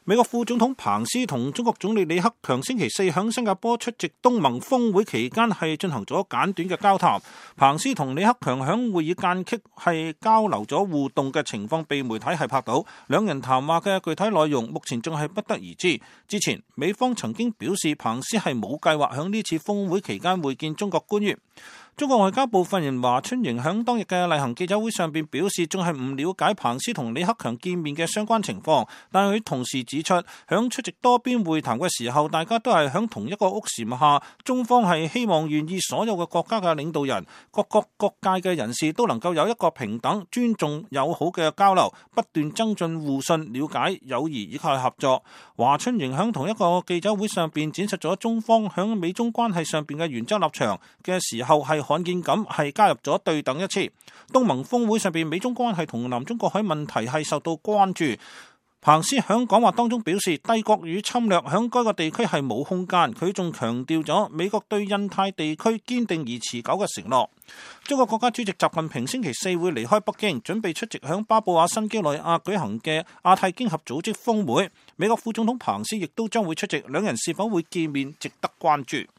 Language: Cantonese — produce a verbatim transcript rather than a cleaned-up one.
美國副總統彭斯同中國總理李克強星期四響新加坡出席東盟峰會期間係進行咗簡短嘅交談。彭斯同李克強響會議間隙係交流咗互動嘅情況，被媒體係拍到。兩人談話嘅具體內容目前仲係不得而知。之前美方曾經表示彭斯係冇計劃響呢次峰會期間會見中國官員。中國外交部發言人華春瑩響當日嘅例行記者會上邊表示，仲係唔了解彭斯同李克強見面嘅相關情況，但佢同時指出，響出席多邊會談嘅時候，大家都係響同一個屋檐下，中方係希望願意所有嘅國家嘅領導人、各國各界嘅人士都能夠有一個平等、尊重、友好嘅交流，不斷增進互信、了解、友誼以及合作。華春瑩響同一個記者會上邊展示咗中方響美中關係上邊嘅原則立場嘅時候，係罕見咁係加入咗對等一詞。東盟峰會上邊，美中關係同南中國海問題係受到關注。彭斯響講話當中表示，帝國與侵略響該個地區係冇空間。佢仲強調咗美國對印太地區堅定而持久嘅承諾。中國國家主席習近平星期四會離開北京，準備出席響巴布亞新幾內亞舉行嘅亞太經合組織峰會。美國副總統彭斯亦都將會出席，兩人是否會見面值得關注。